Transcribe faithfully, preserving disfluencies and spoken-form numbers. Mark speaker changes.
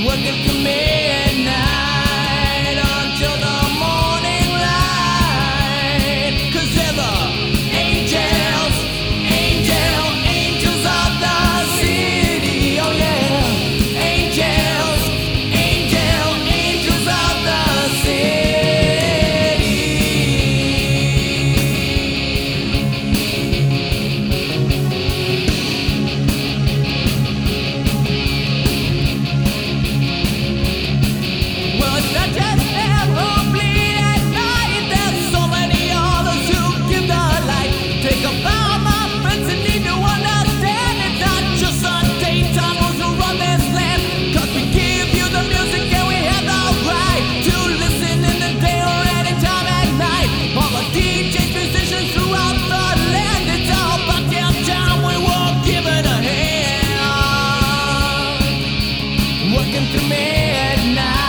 Speaker 1: working for midnight until the morning light. 'Cause they're the angels, angel, angels of the city. Oh yeah, angels, angel, angels of the city. Well, it's not just them who bleed at night. There's so many others who give the light. Take a bow, my friends, and need to understand it's not just the daytimers who run this land. 'Cause we give you the music and we have the right to listen in the day or any time at night. All the D Js, musicians throughout the land, it's all about damn time we were given a hand. Working through midnight.